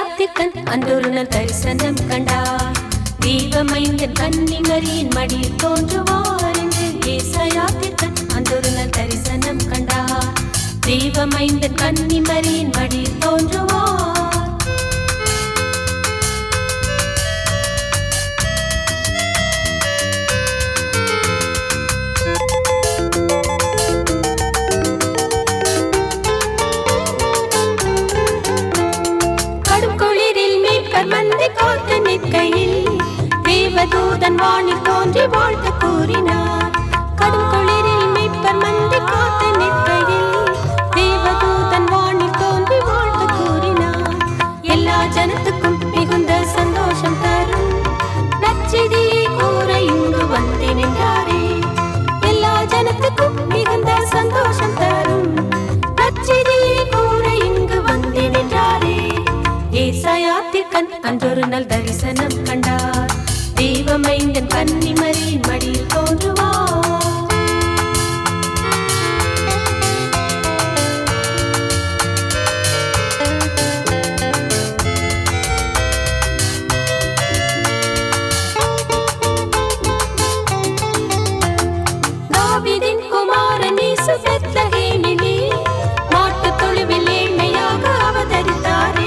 ஏசாயாத்திற்கண் அன்றொரு நாள் தரிசனம் கண்டார். தெய்வமைந்தன் கன்னிமரியின் மடியில் தோன்றுவார் என்று ஏசாயாத்திற்கண் அன்றொரு நாள் தரிசனம் கண்டார். தெய்வமைந்தன் கன்னிமரியின் மடியில் தோன்றுவார். மந்தை காத்து நிற்கையில் தேவதூதன் வானில் தோன்றி வாழ்த்து கூறினார். கடும் குளிரில் மீட்பர் மந்தை காத்து நிற்கையில் தேவதூதன் வானில் தோன்றி வாழ்த்து கூறினார். எல்லா ஜனத்துக்கும் மிகுந்த சந்தோஷம் தரும் நற்செய்தியை கூற இங்கு வந்து நின்றாரே. எல்லா ஜனத்துக்கும் மிகுந்த சந்தோஷம் தரும் நற்செய்தியை கூற இங்கு வந்து நின்றாரே. ஏசாயாத்திற்கண் அன்றொரு நாள் தரிசனம் கண்டார். தெய்வமைந்தன் கன்னிமரியின் மடியில் தோன்றுவார். தாவீதின் குமாரன் இயேசு பெத்லகேமிலே மாட்டுத் தொழுவில் ஏழ்மையாக அவதரித்தாரே.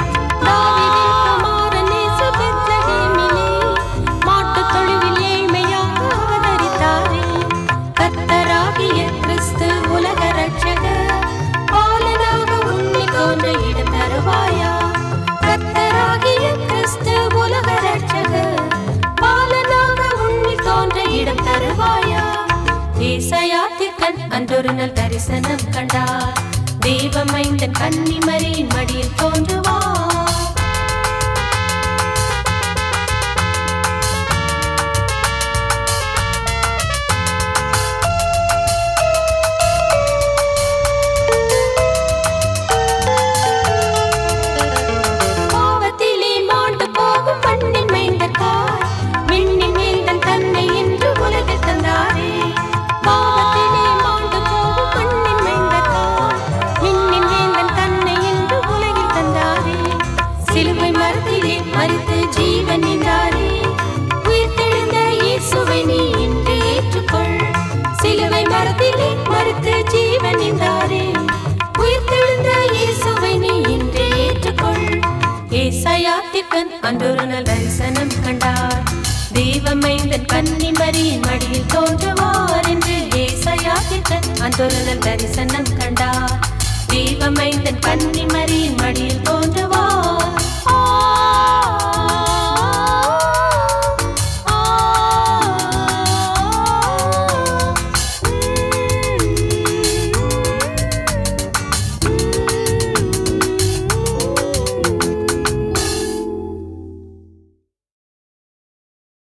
ஏசாயாத்திற்கண் அன்றொரு நாள் தரிசனம் கண்டார். தெய்வமைந்தன் கன்னிமரியின் மடியில் தோன்றுவார். பாவத்திலே மாண்டு போகும் மண்ணின் மைந்தக்கார் விண்ணின் மேல் தன்னை என்று உலகில் தந்தாரே. பாவத்திலே மாண்டு போகும் மண்ணின் மைந்தக்கார் விண்ணின் மேல் தன்னை என்று உலகில் தந்தாரே. சிலுவை மரத்திலே மரித்து ஜீவன் நின்றாரே. உயிர்த்தெழுந்த இயேசுவை நீ இன்று ஏற்றுக்கொள். சிலுவை மரத்திலே மரித்து ஜீவன் நின்றாரே. உயிர்த்தெழுந்த இயேசுவை நீ இன்று ஏற்றுக்கொள். ஏசாயாத்திற்கண் அன்றொரு நாள் தரிசனம் கண்டார். தெய்வமைந்தன் கன்னிமரியின் மடியில் தோன்றுவார் என்று ஏசாயாத்திற்கண் அன்றொரு நாள் தரிசனம் கண்டார். தெய்வமைந்தன் கன்னிமரியின் மடியில் தோன்றுவார்.